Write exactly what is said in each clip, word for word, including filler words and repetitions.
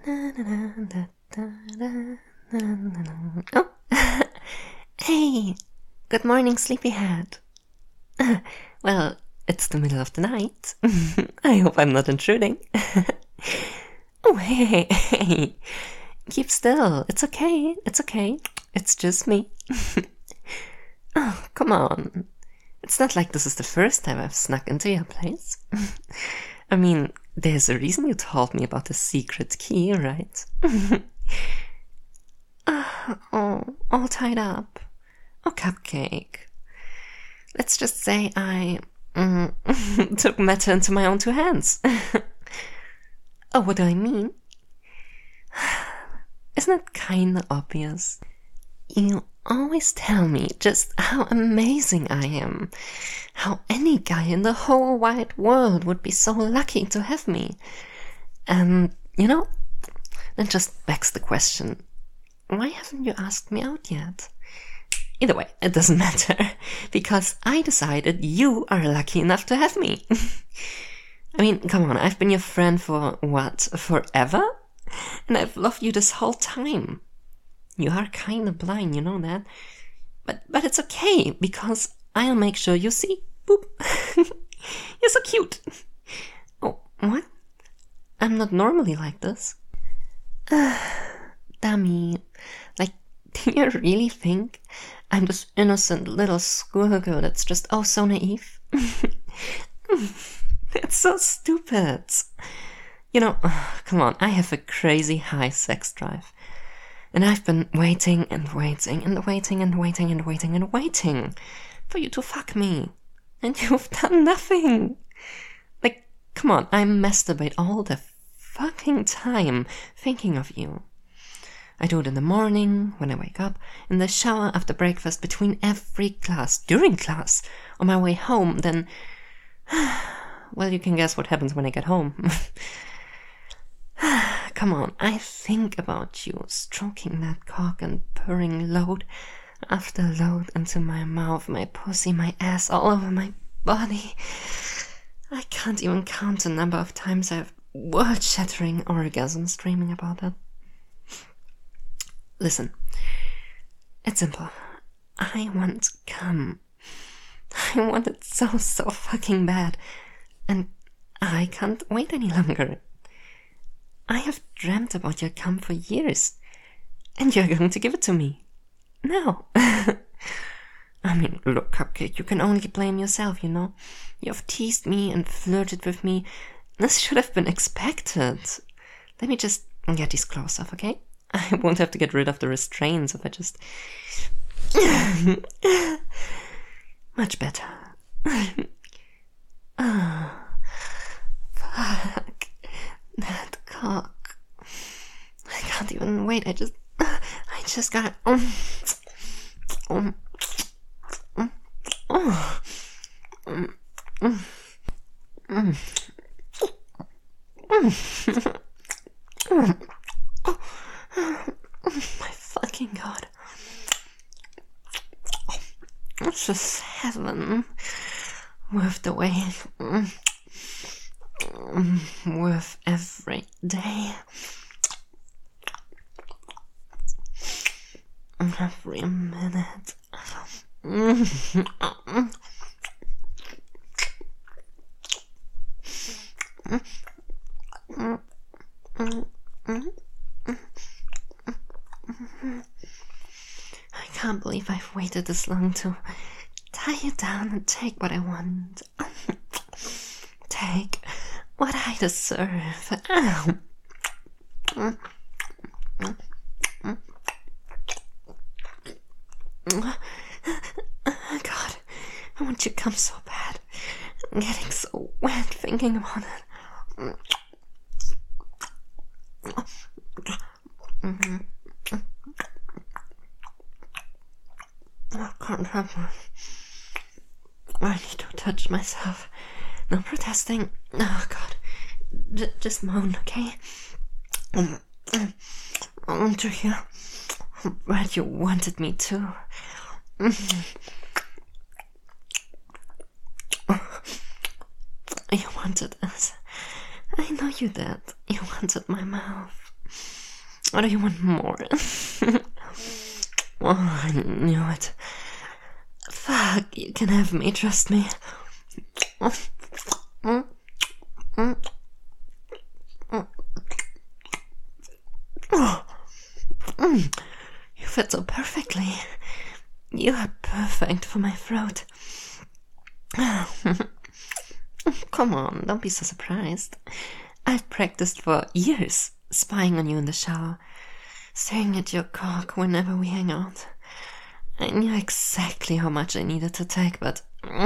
Oh, hey, good morning, sleepyhead. Well, it's the middle of the night. I hope I'm not intruding. Oh, hey, hey, hey. Keep still. It's okay. It's okay. It's just me. Oh, come on. It's not like this is the first time I've snuck into your place. I mean, there's a reason you told me about the secret key, right? Oh, all tied up. Oh, Cupcake. Let's just say I mm, took matter into my own two hands. Oh, what do I mean? Isn't it kinda obvious? You always tell me just how amazing I am. How any guy in the whole wide world would be so lucky to have me. And, you know, that just begs the question, why haven't you asked me out yet? Either way, it doesn't matter, because I decided you are lucky enough to have me. I mean, come on, I've been your friend for, what, forever? And I've loved you this whole time. You are kinda blind, you know that? But but it's okay, because I'll make sure you see. Boop. You're so cute. Oh, what? I'm not normally like this. Dummy. Like, do you really think I'm this innocent little schoolgirl that's just oh so naive? That's so stupid. You know, come on, I have a crazy high sex drive. And I've been waiting and waiting and waiting and waiting and waiting and waiting for you to fuck me. And you've done nothing. Like, come on, I masturbate all the fucking time thinking of you. I do it in the morning, when I wake up, in the shower after breakfast, between every class, during class, on my way home, then... Well, you can guess what happens when I get home. Come on, I think about you, stroking that cock and purring load after load into my mouth, my pussy, my ass, all over my body. I can't even count the number of times I've world-shattering orgasms dreaming about that. Listen, it's simple. I want to come. I want it so, so fucking bad. And I can't wait any longer. I have dreamt about your cum for years, and you're going to give it to me. Now. I mean, look, Cupcake, you can only blame yourself, you know? You have teased me and flirted with me. This should have been expected. Let me just get these clothes off, okay? I won't have to get rid of the restraints if I just... Much better. Oh, fuck. That cock. I can't even wait. I just... I just gotta... Um, um, um, oh, um, um, um, um, um, oh, my fucking god. This is heaven. Worth the wait. Worth every day. Every minute. I can't believe I've waited this long to tie you down and take what I want. Take what I deserve. Ow. God, I want you to come so bad. I'm getting so wet thinking about it. Mm-hmm. I can't help it. I need to touch myself. No protesting. Oh, God. J- just moan, okay? I want to hear what you wanted me to. You wanted this. I know you did. You wanted my mouth. Or do you want more? Oh, I knew it. Fuck, you can have me, trust me. You fit so perfectly. You are perfect for my throat. Come on, don't be so surprised. I've practiced for years, spying on you in the shower, staring at your cock whenever we hang out. I knew exactly how much I needed to take, but...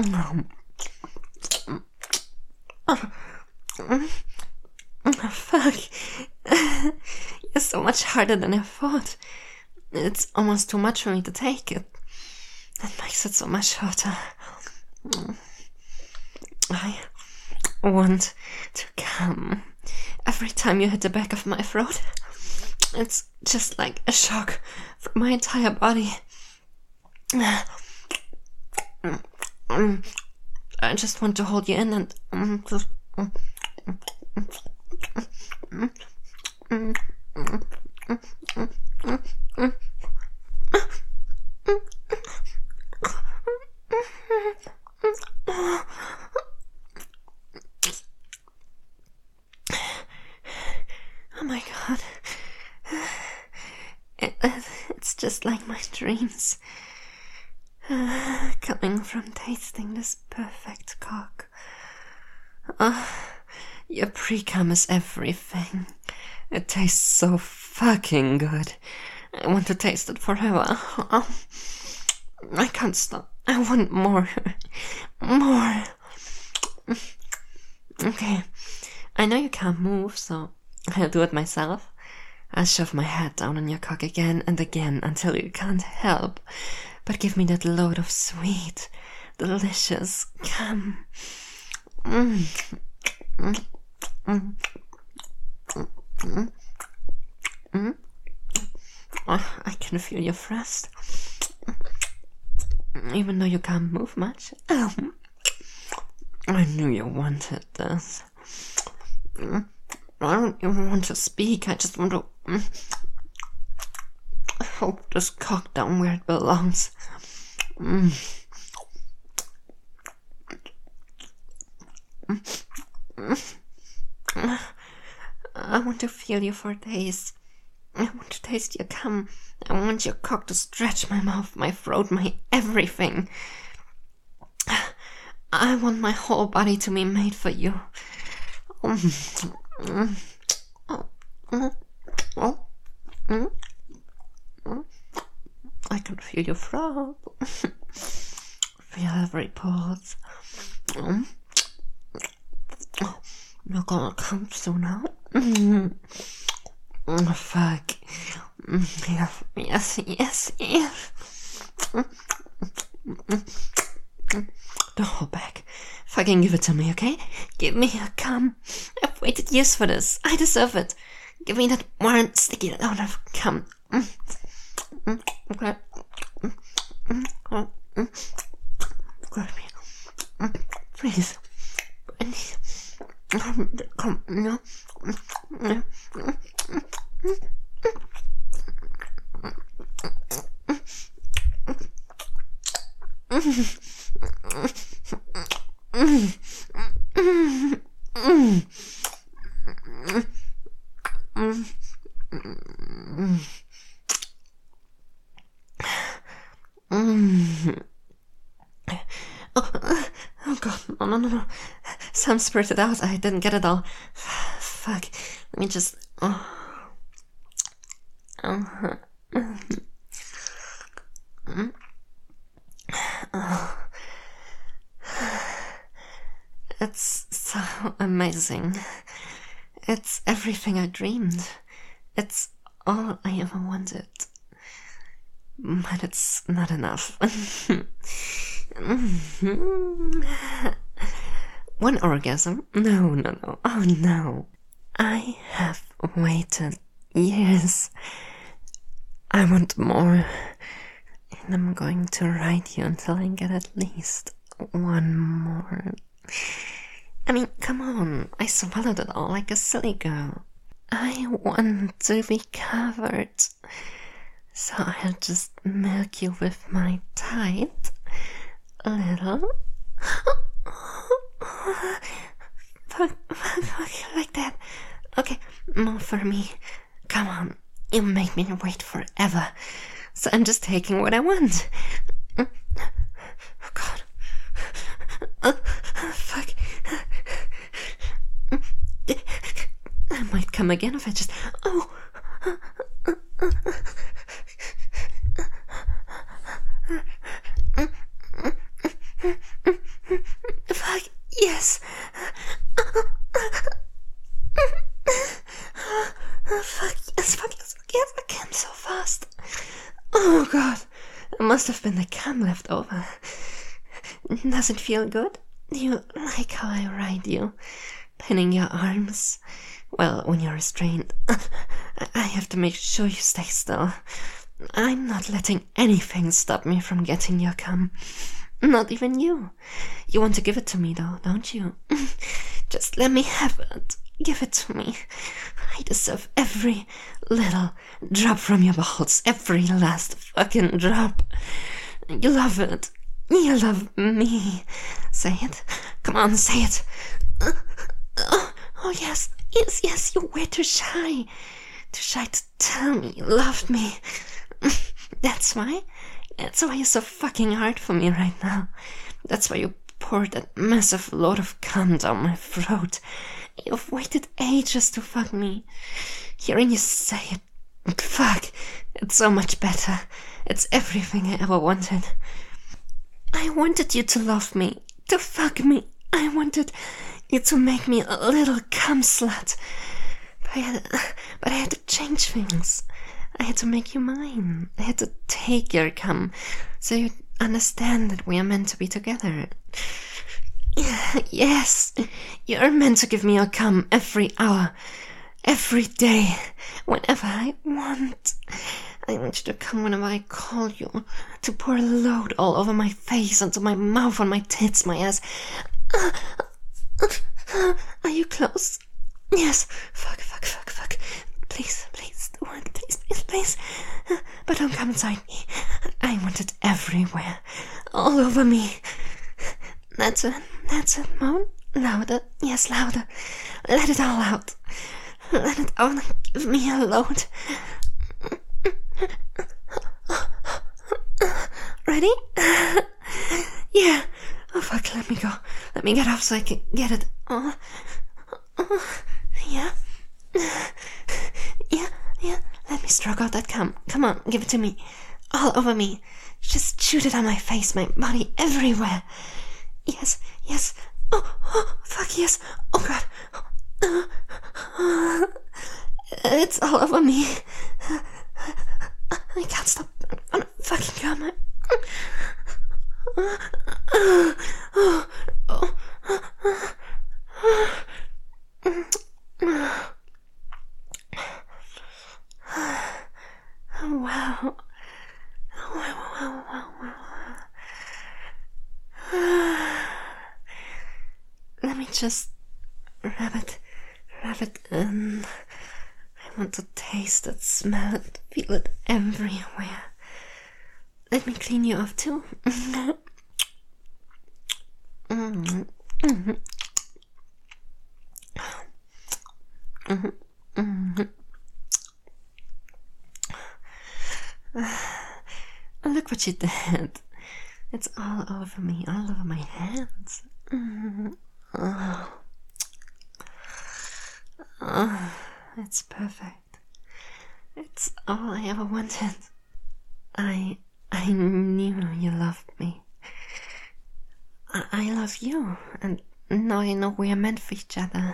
Fuck. You're so much harder than I thought. It's almost too much for me to take. It, it makes it so much hotter. I want to come every time you hit the back of my throat. It's just like a shock for my entire body. I just want to hold you in and just... Oh my god. It, it's just like my dreams. Uh, coming from tasting this perfect cock. Uh, your pre-cum is everything. It tastes so fucking good. I want to taste it forever. Oh, I can't stop. I want more. More. Okay. I know you can't move, so I'll do it myself. I'll shove my head down on your cock again and again until you can't help but give me that load of sweet, delicious cum. Mm. Mm. Mm. Mm. Mm. Oh, I can feel your thrust, even though you can't move much. Oh. I knew you wanted this. Mm. I don't even want to speak, I just want to mm, hold this cock down where it belongs. Mm. Mm. Mm. I want to feel you for days. I want to taste your cum. I want your cock to stretch my mouth, my throat, my everything. I want my whole body to be made for you. Mm. Mm. Oh. Mm. Oh. Mm. Mm. I can feel your throat. Feel every pulse. Mm. You're gonna come soon now. Mm. Oh, fuck. Mm. Yes, yes, yes, yes. Mm. Mm. Don't hold back. Fucking give it to me, okay? Give me a cum. I've waited years for this. I deserve it. Give me that warm, sticky load of cum. Mm. Mm. Okay. Mm. Mm. Oh. Mm. Grab me. Mm. Please. I need um, the cum. No. Mm. Mm. Mm. Oh god, no, no, no, no. Some spurted out. I didn't get it all. Fuck. Let me just. Oh. Uh-huh. Mm. Oh. It's so amazing. It's everything I dreamed. It's all I ever wanted. But it's not enough. One orgasm? No, no, no. Oh no. I have waited years. I want more. And I'm going to ride you until I get at least one more. I mean, come on. I swallowed it all like a silly girl. I want to be covered. So I'll just milk you with my tight little. Fuck, fuck, fuck, like that. Okay, more for me. Come on, you make me wait forever. So I'm just taking what I want. Oh God. Uh, fuck. I might come again if I just. Oh. Fuck. Yes. Fuck. Yes. Fuck. Yes. Yes. I came so fast. Oh God. It must have been the cam left over. Does it feel good? Do you like how I ride you? Pinning your arms? Well, when you're restrained, I have to make sure you stay still. I'm not letting anything stop me from getting your cum. Not even you. You want to give it to me, though, don't you? Just let me have it. Give it to me. I deserve every little drop from your balls. Every last fucking drop. You love it. You love me. Say it. Come on, say it. Uh, oh, oh, yes. Yes, yes, you were too shy. Too shy to tell me you loved me. That's why? That's why you're so fucking hard for me right now. That's why you poured that massive load of cum down my throat. You've waited ages to fuck me. Hearing you say it, fuck, it's so much better. It's everything I ever wanted. I wanted you to love me, to fuck me. I wanted you to make me a little cum slut. But I had, but I had to change things. I had to make you mine. I had to take your cum so you'd understand that we are meant to be together. Yes, you're meant to give me your cum every hour, every day, whenever I want. I want you to come whenever I call you, to pour a load all over my face, onto my mouth, on my tits, my ass. Uh, uh, are you close? Yes. Fuck, fuck, fuck, fuck. Please, please, do it. Please, please, please. Uh, but don't come inside me. I want it everywhere. All over me. That's it. That's it, Moan. Louder. Yes, louder. Let it all out. Let it all give me a load. Ready? Yeah. Oh, fuck. Let me go. Let me get off so I can get it. Oh. Oh. Yeah. Yeah. Yeah. Let me stroke out that cum. Come on. Give it to me. All over me. Just shoot it on my face, my body, everywhere. Yes. Yes. Oh. Oh. Fuck yes. Oh, God. Uh, uh, it's all over me. I can't stop. I'm gonna fucking come. I... Wow. Wow, wow, wow, wow. Let me just rub it, rub it in. I want to taste it, smell it, feel it everywhere. Let me clean you off too. mm-hmm. Mm-hmm. Mm-hmm. Mm-hmm. Look what you did. It's all over me, all over my hands. Mm-hmm. Oh. Oh, it's perfect. It's all I ever wanted. I I knew you loved me. I, I love you, and now I know we are meant for each other.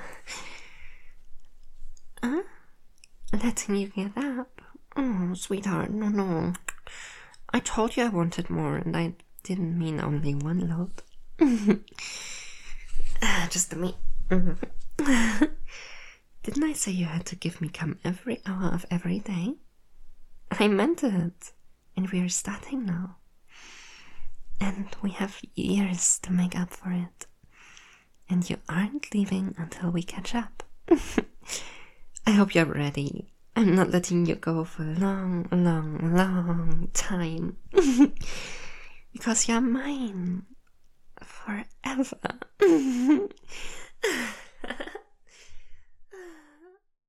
Huh? Letting you get up? Oh, sweetheart, no, no. I told you I wanted more, and I didn't mean only one load. uh, just a me. Didn't I say you had to give me cum every hour of every day? I meant it. And we are starting now. And we have years to make up for it. And you aren't leaving until we catch up. I hope you're ready. I'm not letting you go for a long, long, long time. Because you're mine. Forever.